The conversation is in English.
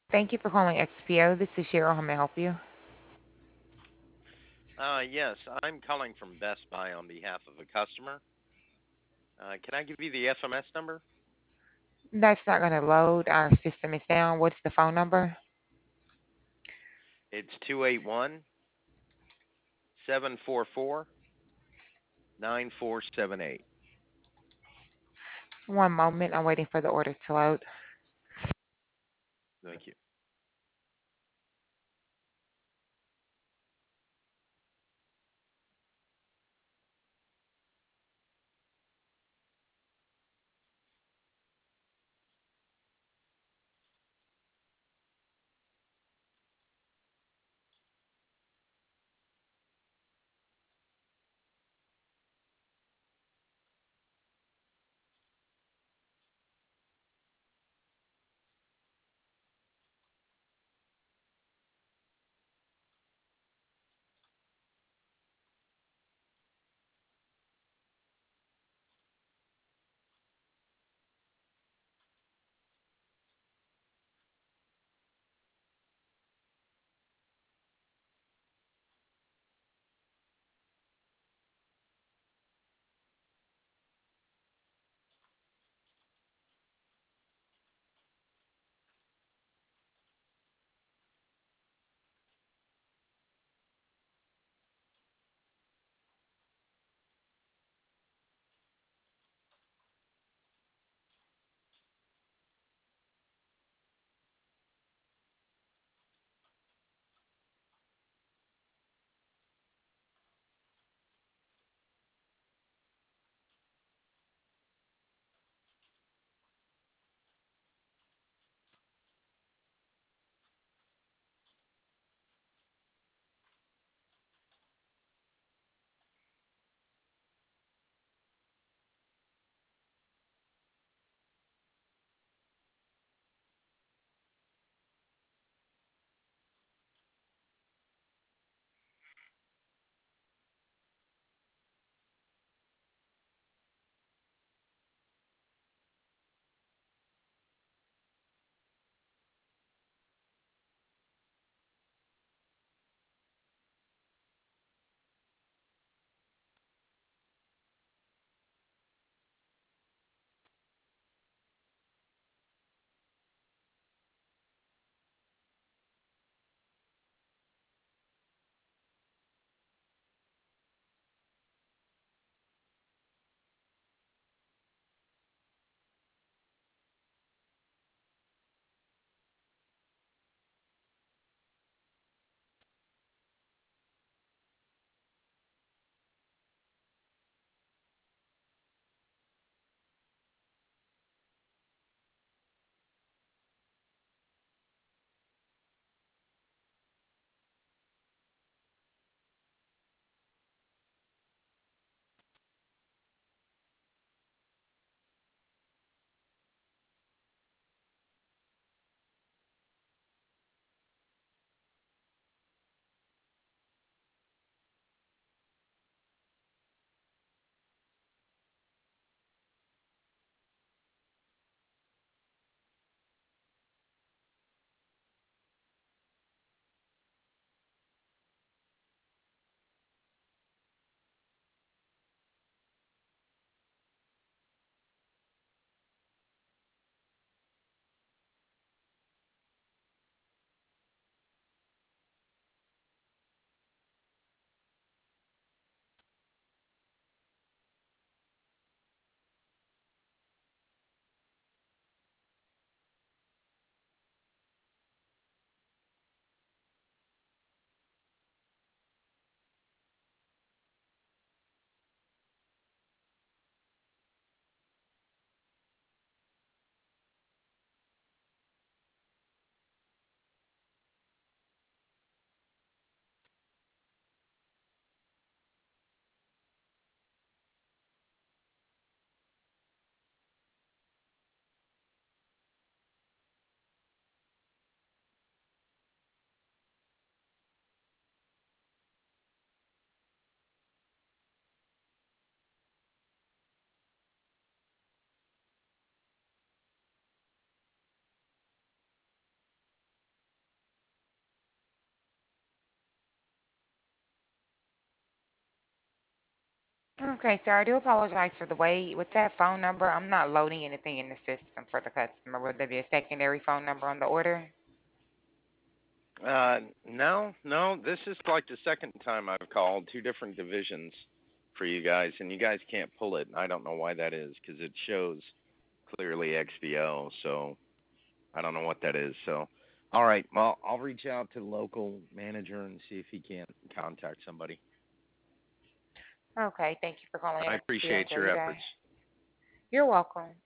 Thank you for calling XPO. This is Cheryl. How may I help you? Yes, I'm calling from Best Buy on behalf of a customer. Can I give you the FMS number? That's not going to load. Our system is down. What's the phone number? It's 281-744-9478. 1 moment. I'm waiting for the order to load. Thank you. Okay, sir, I do apologize for the wait. With that phone number, I'm not loading anything in the system for the customer. Would there be a secondary phone number on the order? No. This is like the second time I've called two different divisions for you guys, and you guys can't pull it. I don't know why that is because it shows clearly XBO. So I don't know what that is. So, all right. Well, I'll reach out to the local manager and see if he can't contact somebody. Okay, thank you for calling I NXP. appreciate Enjoy your your day. efforts. You're welcome.